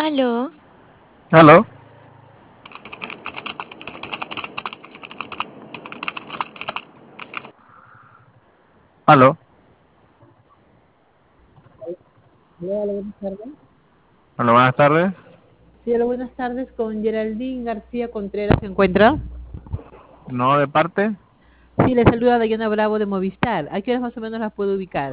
Aló, ¿Aló? ¿Aló? Hola, buenas tardes. Hola, buenas tardes. Sí, hola, buenas tardes. Con Geraldine García Contreras se encuentra. ¿No de parte? Sí, le saluda Dayana Bravo de Movistar. ¿A qué horas más o menos las puedo ubicar?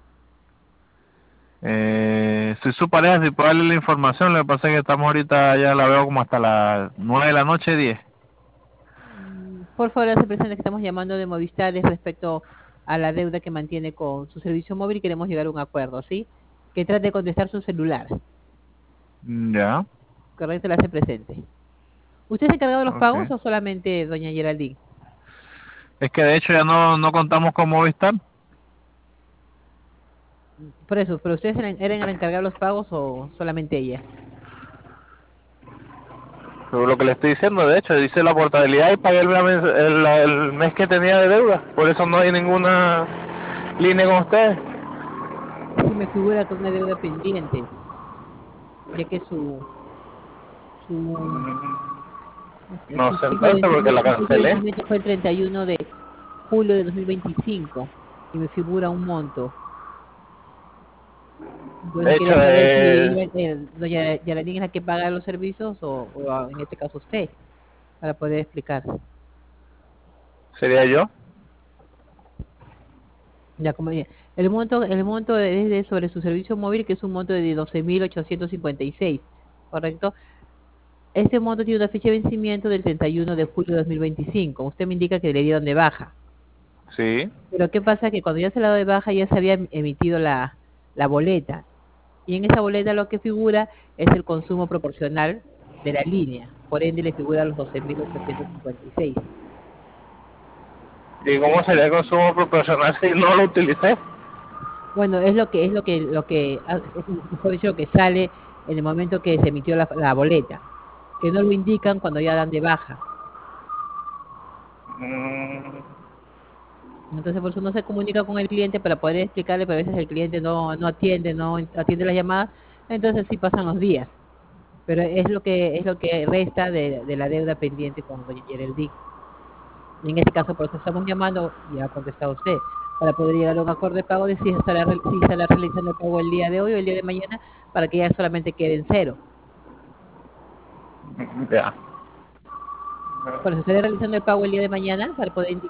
Soy su pareja, si puedo darle la información. Lo que pasa es que estamos ahorita, ya la veo como hasta las 9 de la noche, 10. Por favor, hace presente que estamos llamando de Movistar es respecto a la deuda que mantiene con su servicio móvil y queremos llegar a un acuerdo, ¿sí? Que trate de contestar su celular. Ya, Correcto, le hace presente. ¿Usted se ha encargado de los pagos ok. o solamente doña Geraldine? Es que de hecho ya no contamos con Movistar. Por eso, ¿pero ustedes eran el encargado de los pagos o solamente ella? Pero lo que le estoy diciendo, de hecho, dice la portabilidad y pagué el mes que tenía de deuda. Por eso no hay ninguna línea con ustedes. Sí me figura con una deuda pendiente, ya que su No su sé fecha de entonces porque la cancelé. vencimiento fue el 31 de julio de 2025 y me figura un monto. De Entonces hecho, quería saber si doña Geraldine es la que paga los servicios o en este caso usted, para poder explicar. sería yo. Ya, como dije, el monto es sobre su servicio móvil, que es un monto de 12.856, ¿correcto? Este monto tiene una fecha de vencimiento del 31 de julio de 2025. Usted me indica que le dieron de baja. Sí. Pero ¿qué pasa? Que cuando ya se la dado de baja ya se había emitido la boleta. Y en esa boleta lo que figura es el consumo proporcional de la línea. Por ende le figura los 12.856. ¿Y cómo sería el consumo proporcional si no lo utilicé? Bueno, mejor dicho, lo que sale en el momento que se emitió la boleta, que no lo indican cuando ya dan de baja. Mm, Entonces, por eso no se comunica con el cliente para poder explicarle, pero a veces el cliente no atiende las llamadas, entonces sí pasan los días. Pero es lo que resta de la deuda pendiente con doña Geraldine. Y en este caso, por eso estamos llamando, y ha contestado usted, para poder llegar a un acuerdo de pago de si estará realizando el pago el día de hoy o el día de mañana, para que ya solamente quede en cero. ya. Por eso estaré realizando el pago el día de mañana para poder